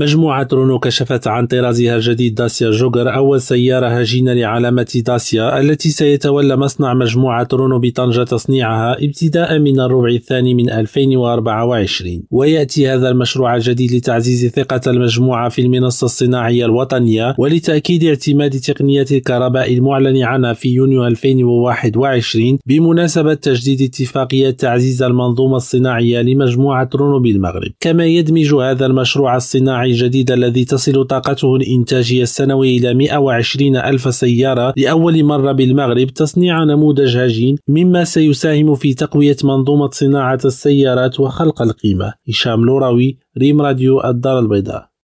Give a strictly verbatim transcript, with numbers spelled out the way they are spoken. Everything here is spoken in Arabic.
مجموعة رونو كشفت عن طرازها الجديد داسيا جوجر، أول سيارة هجينة لعلامة داسيا التي سيتولى مصنع مجموعة رونو بطنجة تصنيعها ابتداء من الربع الثاني من ألفين وأربعة وعشرين. ويأتي هذا المشروع الجديد لتعزيز ثقة المجموعة في المنصة الصناعية الوطنية ولتأكيد اعتماد تقنية الكهرباء المعلن عنها في يونيو ألفين وواحد وعشرين بمناسبة تجديد اتفاقية تعزيز المنظومة الصناعية لمجموعة رونو بالمغرب. كما يدمج هذا المشروع الصناعي الجديد الذي تصل طاقته الإنتاجية السنوية إلى مئة وعشرين ألف سيارة لأول مرة بالمغرب تصنيع نموذج هجين، مما سيساهم في تقوية منظومة صناعة السيارات وخلق القيمة. هشام لوراوي، ريم راديو، الدار البيضاء.